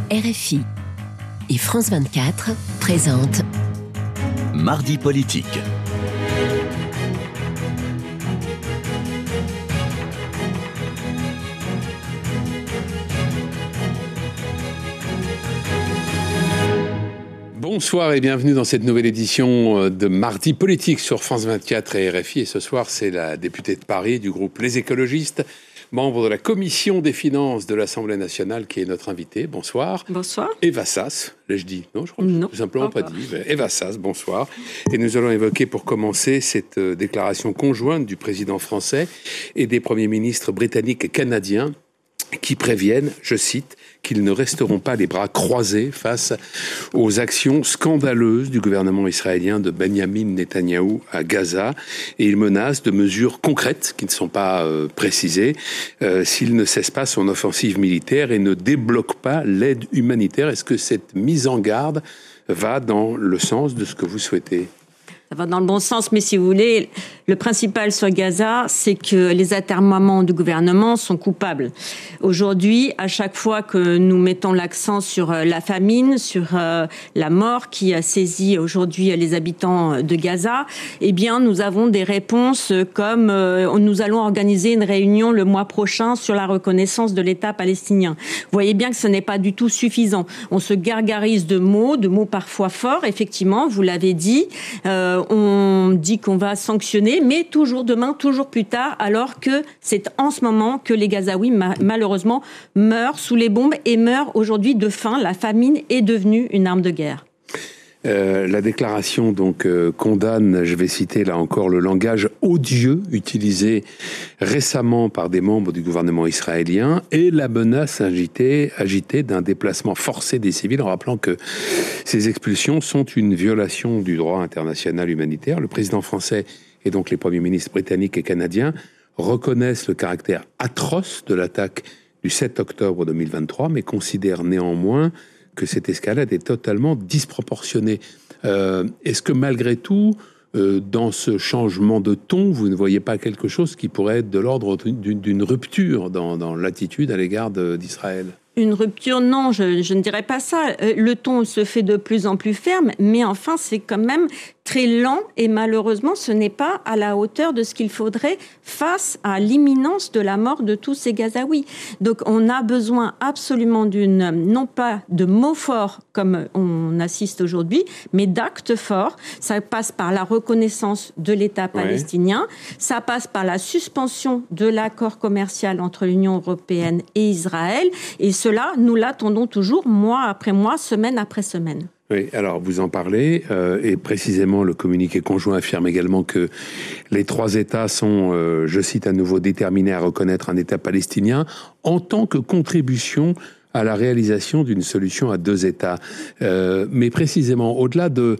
RFI et France 24 présentent Mardi politique. Bonsoir et bienvenue dans cette nouvelle édition de Mardi politique sur France 24 et RFI. Et ce soir, c'est la députée de Paris du groupe Les Écologistes, membre de la Commission des finances de l'Assemblée nationale, qui est notre invitée. Bonsoir. Bonsoir. Eva Sas, l'ai-je dit? Non, je crois que non, tout simplement pas dit. Eva Sas, bonsoir. Et nous allons évoquer pour commencer cette déclaration conjointe du président français et des premiers ministres britanniques et canadiens qui préviennent, je cite, qu'ils ne resteront pas les bras croisés face aux actions scandaleuses du gouvernement israélien de Benyamin Netanyahou à Gaza. Et ils menacent de mesures concrètes qui ne sont pas précisées s'il ne cesse pas son offensive militaire et ne débloque pas l'aide humanitaire. Est-ce que cette mise en garde va dans le sens de ce que vous souhaitez ? Ça va dans le bon sens, mais si vous voulez, le principal sur Gaza, c'est que les atermoiements du gouvernement sont coupables. Aujourd'hui, à chaque fois que nous mettons l'accent sur la famine, sur la mort qui a saisi aujourd'hui les habitants de Gaza, eh bien, nous avons des réponses comme nous allons organiser une réunion le mois prochain sur la reconnaissance de l'État palestinien. Vous voyez bien que ce n'est pas du tout suffisant. On se gargarise de mots parfois forts, effectivement, vous l'avez dit. On dit qu'on va sanctionner, mais toujours demain, toujours plus tard, alors que c'est en ce moment que les Gazaouis, malheureusement, meurent sous les bombes et meurent aujourd'hui de faim. La famine est devenue une arme de guerre. La déclaration donc condamne, je vais citer là encore, le langage odieux utilisé récemment par des membres du gouvernement israélien et la menace agitée d'un déplacement forcé des civils, en rappelant que ces expulsions sont une violation du droit international humanitaire. Le président français et donc les premiers ministres britanniques et canadiens reconnaissent le caractère atroce de l'attaque du 7 octobre 2023, mais considèrent néanmoins que cette escalade est totalement disproportionnée. Est-ce que malgré tout, dans ce changement de ton, vous ne voyez pas quelque chose qui pourrait être de l'ordre d'une rupture dans l'attitude à l'égard d'Israël ? Une rupture, non, je ne dirais pas ça. Le ton se fait de plus en plus ferme, mais enfin, c'est quand même très lent et malheureusement, ce n'est pas à la hauteur de ce qu'il faudrait face à l'imminence de la mort de tous ces Gazaouis. Donc, on a besoin absolument non pas de mots forts comme on assiste aujourd'hui, mais d'actes forts. Ça passe par la reconnaissance de l'État palestinien, ça passe par la suspension de l'accord commercial entre l'Union européenne et Israël, et cela, nous l'attendons toujours, mois après mois, semaine après semaine. Oui, alors vous en parlez, et précisément le communiqué conjoint affirme également que les trois États sont, je cite à nouveau, déterminés à reconnaître un État palestinien en tant que contribution à la réalisation d'une solution à deux États. Mais précisément, au-delà de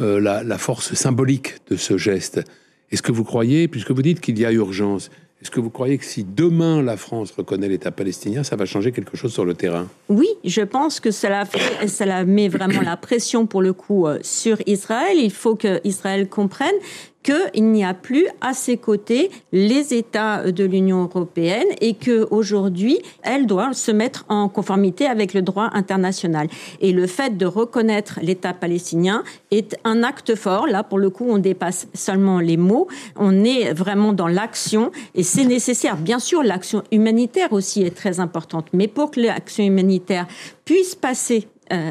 la force symbolique de ce geste, est-ce que vous croyez, puisque vous dites qu'il y a urgence, est-ce que vous croyez que si demain la France reconnaît l'État palestinien, ça va changer quelque chose sur le terrain ? Oui, je pense que cela met vraiment la pression pour le coup sur Israël. Il faut que Israël comprenne qu'il n'y a plus à ses côtés les États de l'Union européenne et qu'aujourd'hui, elle doit se mettre en conformité avec le droit international. Et le fait de reconnaître l'État palestinien est un acte fort. Là, pour le coup, on dépasse seulement les mots. On est vraiment dans l'action et c'est nécessaire. Bien sûr, l'action humanitaire aussi est très importante. Mais pour que l'action humanitaire puisse passer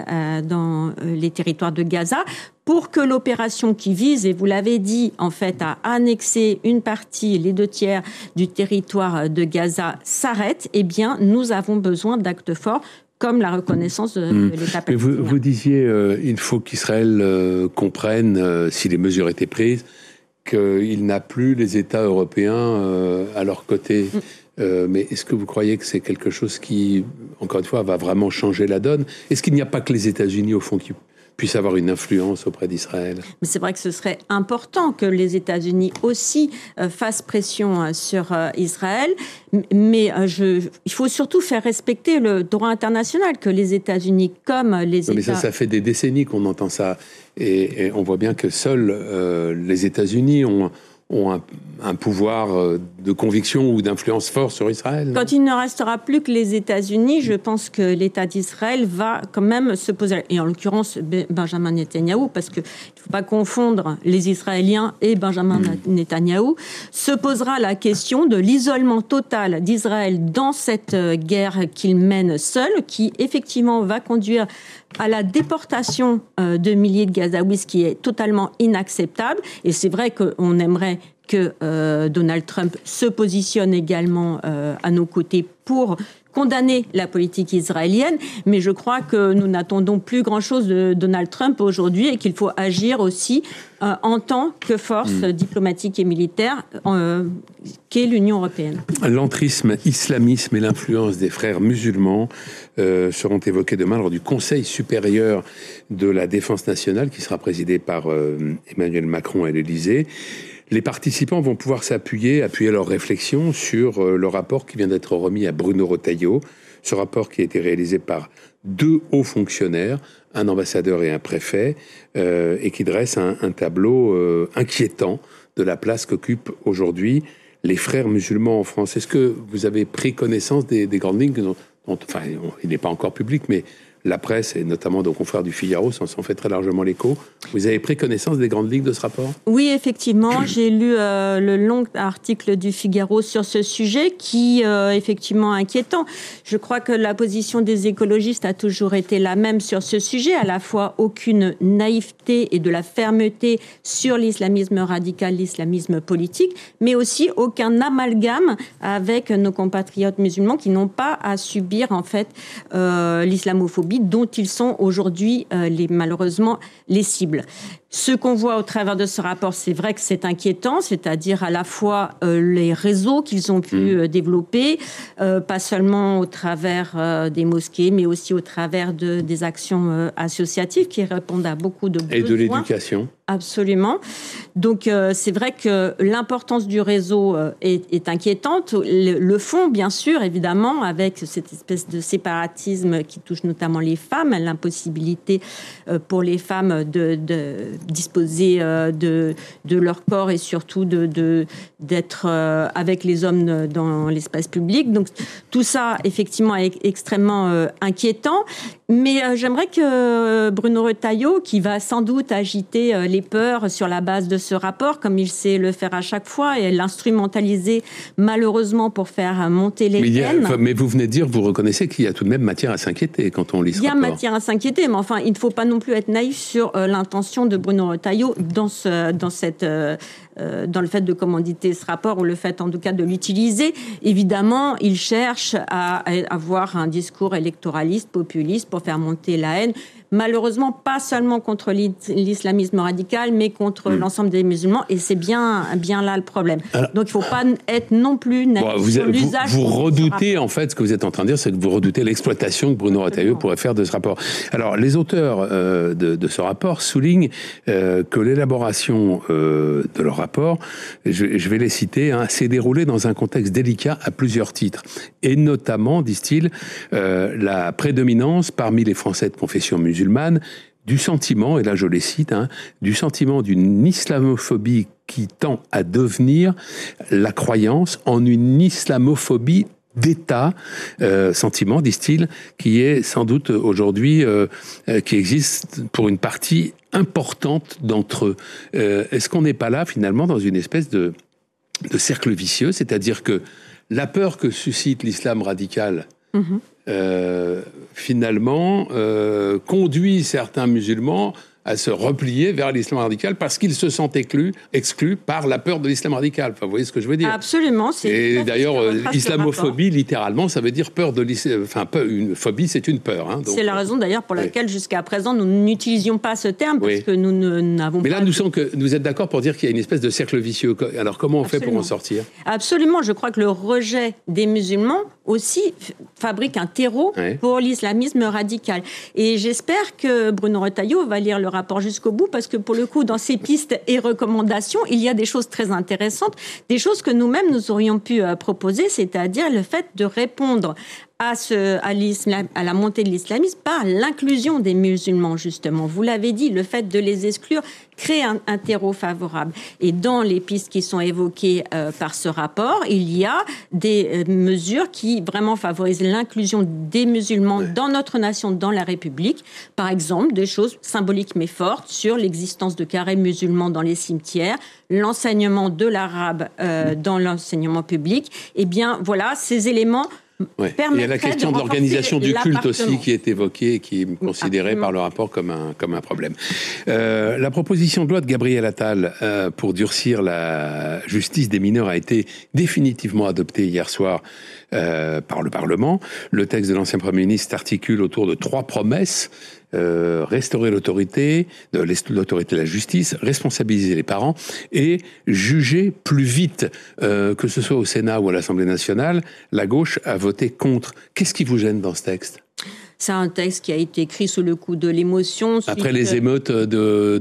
dans les territoires de Gaza, pour que l'opération qui vise, et vous l'avez dit, en fait, à annexer une partie, les 2/3 du territoire de Gaza s'arrête, eh bien, nous avons besoin d'actes forts comme la reconnaissance de l'État palestinien. Vous disiez, il faut qu'Israël comprenne, si les mesures étaient prises, qu'il n'a plus les États européens à leur côté. Mais est-ce que vous croyez que c'est quelque chose qui, encore une fois, va vraiment changer la donne ? Est-ce qu'il n'y a pas que les États-Unis, au fond, qui puissent avoir une influence auprès d'Israël ? Mais c'est vrai que ce serait important que les États-Unis aussi fassent pression sur Israël. Mais il faut surtout faire respecter le droit international, que les États-Unis comme les États... Mais ça fait des décennies qu'on entend ça. Et on voit bien que seuls les États-Unis ont ont un pouvoir de conviction ou d'influence fort sur Israël. Quand il ne restera plus que les États-Unis, je pense que l'État d'Israël va quand même se poser, et en l'occurrence Benjamin Netanyahou, parce qu'il ne faut pas confondre les Israéliens et Benjamin Netanyahou, se posera la question de l'isolement total d'Israël dans cette guerre qu'il mène seul, qui effectivement va conduire à la déportation de milliers de Gazaouis, ce qui est totalement inacceptable. Et c'est vrai qu'on aimerait que Donald Trump se positionne également à nos côtés pour condamner la politique israélienne, mais je crois que nous n'attendons plus grand-chose de Donald Trump aujourd'hui et qu'il faut agir aussi en tant que force diplomatique et militaire qu'est l'Union européenne. L'entrisme, islamisme et l'influence des frères musulmans seront évoqués demain lors du Conseil supérieur de la défense nationale qui sera présidé par Emmanuel Macron à l'Élysée. Les participants vont pouvoir appuyer leurs réflexions sur le rapport qui vient d'être remis à Bruno Retailleau. Ce rapport qui a été réalisé par 2 hauts fonctionnaires, un ambassadeur et un préfet, et qui dresse un tableau inquiétant de la place qu'occupent aujourd'hui les frères musulmans en France. Est-ce que vous avez pris connaissance des grandes lignes enfin, il n'est pas encore public, mais la presse, et notamment nos confrères du Figaro, s'en fait très largement l'écho. Vous avez pris connaissance des grandes lignes de ce rapport ? Oui, effectivement. J'ai lu le long article du Figaro sur ce sujet qui est effectivement inquiétant. Je crois que la position des écologistes a toujours été la même sur ce sujet, à la fois aucune naïveté et de la fermeté sur l'islamisme radical, l'islamisme politique, mais aussi aucun amalgame avec nos compatriotes musulmans qui n'ont pas à subir en fait l'islamophobie dont ils sont aujourd'hui malheureusement les cibles. Ce qu'on voit au travers de ce rapport, c'est vrai que c'est inquiétant, c'est-à-dire à la fois les réseaux qu'ils ont pu développer, pas seulement au travers des mosquées, mais aussi au travers des actions associatives qui répondent à beaucoup de besoins. Et de l'éducation. Absolument. Donc c'est vrai que l'importance du réseau est inquiétante. Le fond, bien sûr, évidemment, avec cette espèce de séparatisme qui touche notamment les femmes, l'impossibilité pour les femmes de disposer de leur corps et surtout d'être avec les hommes dans l'espace public. Donc tout ça, effectivement, est extrêmement inquiétant. Mais j'aimerais que Bruno Retailleau, qui va sans doute agiter les peurs sur la base de ce rapport, comme il sait le faire à chaque fois, et l'instrumentaliser malheureusement pour faire monter les haines. Mais vous venez de dire, vous reconnaissez qu'il y a tout de même matière à s'inquiéter quand on lit ce rapport. Il y a matière à s'inquiéter, mais enfin, il ne faut pas non plus être naïf sur l'intention de Bruno Retailleau dans le fait de commanditer ce rapport ou le fait en tout cas de l'utiliser. Évidemment, il cherche à avoir un discours électoraliste, populiste pour faire monter la haine. Malheureusement, pas seulement contre l'islamisme radical, mais contre l'ensemble des musulmans. Et c'est bien là le problème. Alors, donc, il ne faut pas être non plus naïf sur l'usage. Vous redoutez, en fait, ce que vous êtes en train de dire, c'est que vous redoutez l'exploitation que Bruno Retailleau pourrait faire de ce rapport. Alors, les auteurs de ce rapport soulignent que l'élaboration de leur rapport, je vais les citer, s'est déroulée dans un contexte délicat à plusieurs titres. Et notamment, disent-ils, la prédominance parmi les Français de confession musulmane du sentiment, et là je les cite, du sentiment d'une islamophobie qui tend à devenir la croyance en une islamophobie d'État, sentiment, disent-ils, qui est sans doute aujourd'hui, qui existe pour une partie importante d'entre eux. Est-ce qu'on n'est pas là finalement dans une espèce de cercle vicieux, c'est-à-dire que la peur que suscite l'islam radical finalement conduit certains musulmans à se replier vers l'islam radical parce qu'ils se sentent exclus par la peur de l'islam radical. Enfin, vous voyez ce que je veux dire ? Absolument. Et d'ailleurs, islamophobie, littéralement, ça veut dire peur de l'islam. Enfin, une phobie, c'est une peur. Donc, c'est la raison d'ailleurs pour laquelle jusqu'à présent nous n'utilisions pas ce terme parce que nous n'avons pas. Mais là, nous semble que vous êtes d'accord pour dire qu'il y a une espèce de cercle vicieux. Alors, comment on fait pour en sortir ? Absolument. Je crois que le rejet des musulmans aussi fabrique un terreau pour l'islamisme radical. Et j'espère que Bruno Retailleau va lire le rapport jusqu'au bout, parce que pour le coup, dans ces pistes et recommandations, il y a des choses très intéressantes, des choses que nous-mêmes nous aurions pu proposer, c'est-à-dire le fait de répondre à la montée de l'islamisme par l'inclusion des musulmans, justement. Vous l'avez dit, le fait de les exclure crée un terreau favorable. Et dans les pistes qui sont évoquées par ce rapport, il y a des mesures qui vraiment favorisent l'inclusion des musulmans dans notre nation, dans la République. Par exemple, des choses symboliques mais fortes sur l'existence de carrés musulmans dans les cimetières, l'enseignement de l'arabe dans l'enseignement public. Eh bien, voilà, ces éléments il y a la question de l'organisation du culte aussi qui est évoquée et qui est considérée par le rapport comme un problème. La proposition de loi de Gabriel Attal pour durcir la justice des mineurs a été définitivement adoptée hier soir par le Parlement. Le texte de l'ancien Premier ministre s'articule autour de 3 promesses. Restaurer l'autorité de la justice, responsabiliser les parents et juger plus vite, que ce soit au Sénat ou à l'Assemblée nationale. La gauche a voté contre. Qu'est-ce qui vous gêne dans ce texte ? C'est un texte qui a été écrit sous le coup de l'émotion. Après les émeutes de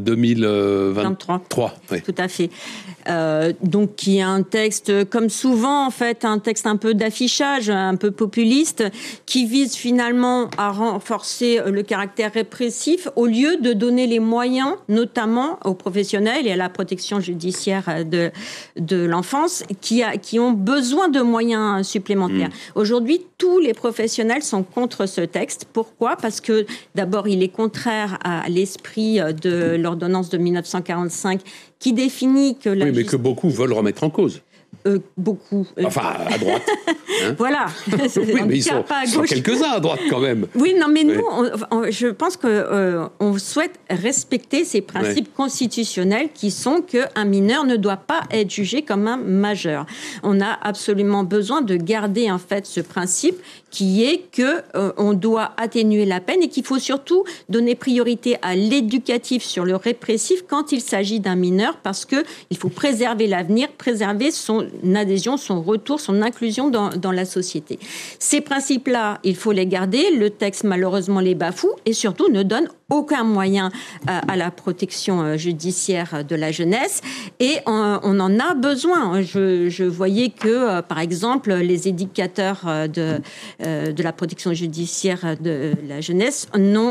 2023. Oui. Tout à fait. Donc, qui est un texte, comme souvent, en fait, un texte un peu d'affichage, un peu populiste, qui vise finalement à renforcer le caractère répressif au lieu de donner les moyens, notamment aux professionnels et à la protection judiciaire de l'enfance, qui ont besoin de moyens supplémentaires. Aujourd'hui, tous les professionnels sont contre ce texte. Pourquoi ? Parce que, d'abord, il est contraire à l'esprit de l'ordonnance de 1945 qui définit que la mais que beaucoup veulent remettre en cause. Beaucoup. Enfin, à droite. Hein. Voilà. Oui, mais ils sont quelques-uns à droite quand même. Oui, non, mais nous, je pense qu'on souhaite respecter ces principes constitutionnels qui sont qu'un mineur ne doit pas être jugé comme un majeur. On a absolument besoin de garder en fait ce principe qui est que on doit atténuer la peine et qu'il faut surtout donner priorité à l'éducatif sur le répressif quand il s'agit d'un mineur, parce que il faut préserver l'avenir, préserver son adhésion, son retour, son inclusion dans la société. Ces principes-là, il faut les garder. Le texte, malheureusement, les bafoue et surtout ne donne aucun moyen à la protection judiciaire de la jeunesse. Et on en a besoin. Je voyais que, par exemple, les éducateurs de la protection judiciaire de la jeunesse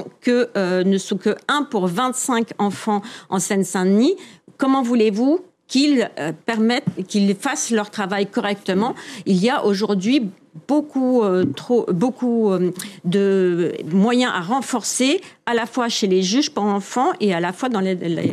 ne sont que 1 pour 25 enfants en Seine-Saint-Denis. Comment voulez-vous qu'ils fassent leur travail correctement? Il y a aujourd'hui beaucoup de moyens à renforcer, à la fois chez les juges pour enfants et à la fois dans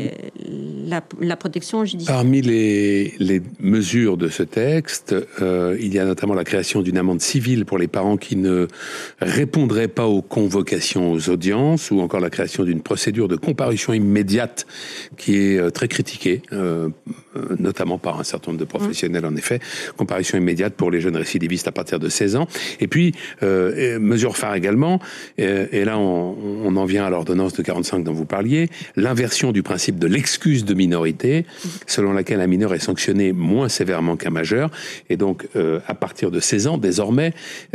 la protection judiciaire. Parmi les mesures de ce texte, il y a notamment la création d'une amende civile pour les parents qui ne répondraient pas aux convocations aux audiences, ou encore la création d'une procédure de comparution immédiate qui est très critiquée, notamment par un certain nombre de professionnels, en effet. Comparution immédiate pour les jeunes récidivistes à partir de 16 ans. Et puis, mesure phare également, et là on en vient à l'ordonnance de 45 dont vous parliez, l'inversion du principe de l'excuse de minorité, selon laquelle un mineur est sanctionné moins sévèrement qu'un majeur. Et donc, à partir de 16 ans, désormais,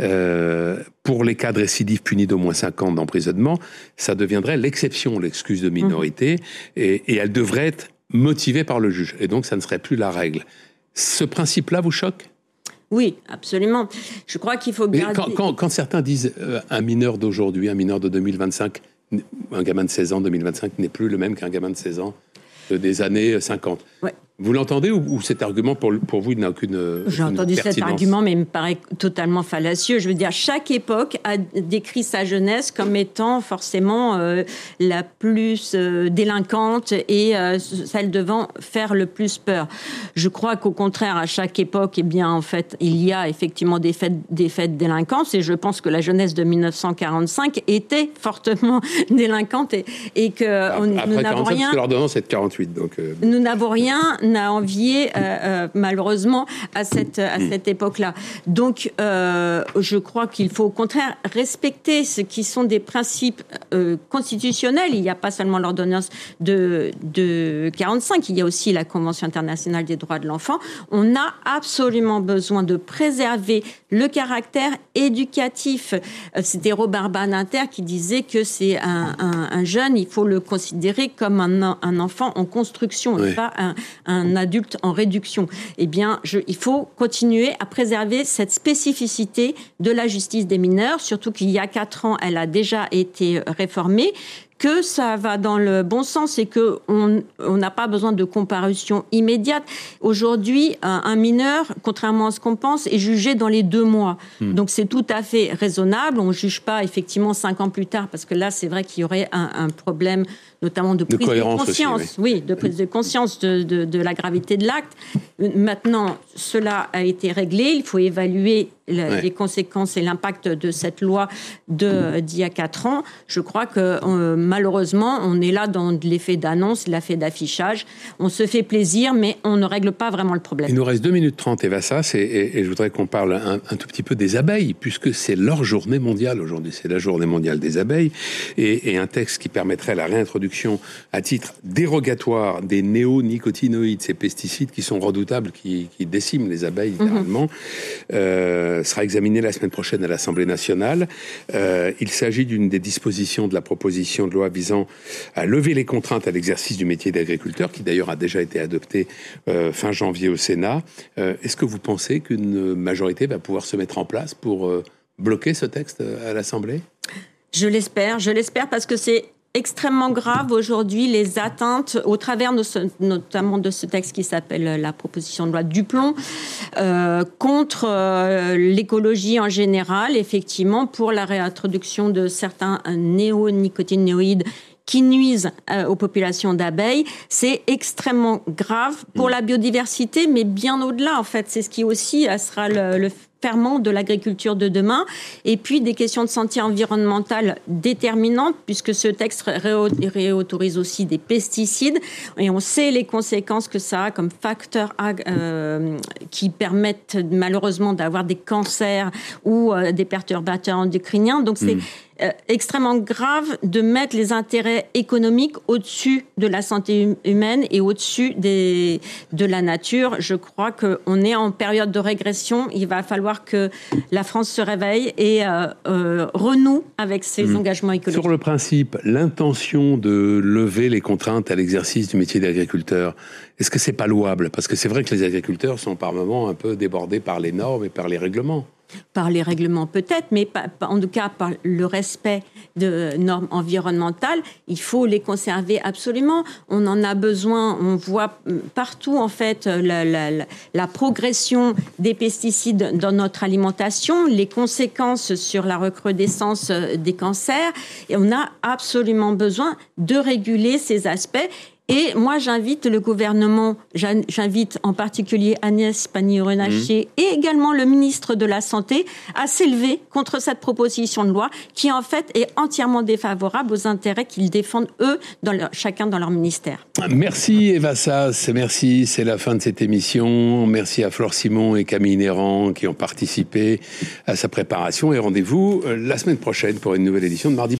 pour les cas de récidive punis d'au moins 5 ans d'emprisonnement, ça deviendrait l'exception, l'excuse de minorité, et elle devrait être motivée par le juge. Et donc, ça ne serait plus la règle. Ce principe-là vous choque ? Oui, absolument. Je crois qu'il faut garder... Quand certains disent un mineur d'aujourd'hui, un mineur de 2025, un gamin de 16 ans 2025 n'est plus le même qu'un gamin de 16 ans des années 50. Ouais. Vous l'entendez ou cet argument pour vous n'a aucune J'ai entendu pertinence? Cet argument, mais il me paraît totalement fallacieux. Je veux dire, chaque époque a décrit sa jeunesse comme étant forcément la plus délinquante et celle devant faire le plus peur. Je crois qu'au contraire, à chaque époque, eh bien, en fait, il y a effectivement des faits de délinquance, et je pense que la jeunesse de 1945 était fortement délinquante et que nous n'avons rien. Parce que l'ordonnance est de 48, donc. Nous n'avons rien à envier malheureusement à cette époque-là. Donc, je crois qu'il faut au contraire respecter ce qui sont des principes constitutionnels. Il n'y a pas seulement l'ordonnance de 45, il y a aussi la Convention internationale des droits de l'enfant. On a absolument besoin de préserver le caractère éducatif. C'était Robert Badinter qui disait que c'est un jeune, il faut le considérer comme un enfant en construction, et pas un un adulte en réduction. Eh bien, il faut continuer à préserver cette spécificité de la justice des mineurs, surtout qu'il y a 4 ans, elle a déjà été réformée, que ça va dans le bon sens et qu'on n'a pas besoin de comparution immédiate. Aujourd'hui, un mineur, contrairement à ce qu'on pense, est jugé dans les 2 mois. Donc c'est tout à fait raisonnable. On ne juge pas effectivement 5 ans plus tard, parce que là, c'est vrai qu'il y aurait un problème, notamment de prise de conscience. Aussi, oui, de prise de conscience de la gravité de l'acte. Maintenant, cela a été réglé. Il faut évaluer les conséquences et l'impact de cette loi d'il y a 4 ans. Je crois que malheureusement, on est là dans l'effet d'annonce, l'effet d'affichage. On se fait plaisir, mais on ne règle pas vraiment le problème. Il nous reste 2 minutes 30, Eva Sas, et je voudrais qu'on parle un tout petit peu des abeilles, puisque c'est leur journée mondiale aujourd'hui. C'est la journée mondiale des abeilles, et un texte qui permettrait la réintroduction à titre dérogatoire des néonicotinoïdes, ces pesticides qui sont redoutables, qui déciment les abeilles littéralement, sera examiné la semaine prochaine à l'Assemblée nationale. Il s'agit d'une des dispositions de la proposition de loi visant à lever les contraintes à l'exercice du métier d'agriculteur, qui d'ailleurs a déjà été adoptée fin janvier au Sénat. Est-ce que vous pensez qu'une majorité va pouvoir se mettre en place pour bloquer ce texte à l'Assemblée ? Je l'espère parce que c'est extrêmement grave aujourd'hui les atteintes au travers notamment de ce texte qui s'appelle la proposition de loi Duplon contre l'écologie en général, effectivement, pour la réintroduction de certains néonicotinoïdes qui nuisent aux populations d'abeilles. C'est extrêmement grave pour la biodiversité, mais bien au-delà, en fait. C'est ce qui aussi sera le ferment de l'agriculture de demain, et puis des questions de santé environnementale déterminantes, puisque ce texte réautorise aussi des pesticides, et on sait les conséquences que ça a comme facteurs qui permettent malheureusement d'avoir des cancers ou des perturbateurs endocriniens. Donc c'est extrêmement grave de mettre les intérêts économiques au-dessus de la santé humaine et au-dessus de la nature. Je crois qu'on est en période de régression. Il va falloir que la France se réveille et renoue avec ses engagements écologiques. Sur le principe, l'intention de lever les contraintes à l'exercice du métier d'agriculteur, est-ce que c'est pas louable ? Parce que c'est vrai que les agriculteurs sont par moments un peu débordés par les normes et par les règlements. Par les règlements peut-être, mais en tout cas par le respect de normes environnementales, il faut les conserver absolument. On en a besoin, on voit partout en fait la progression des pesticides dans notre alimentation, les conséquences sur la recrudescence des cancers, et on a absolument besoin de réguler ces aspects. Et moi, j'invite le gouvernement, j'invite en particulier Agnès Pannier-Runacher et également le ministre de la Santé à s'élever contre cette proposition de loi qui, en fait, est entièrement défavorable aux intérêts qu'ils défendent, eux, chacun dans leur ministère. Merci Eva Sas, merci, c'est la fin de cette émission. Merci à Flore Simon et Camille Néran qui ont participé à sa préparation. Et rendez-vous la semaine prochaine pour une nouvelle édition de Mardi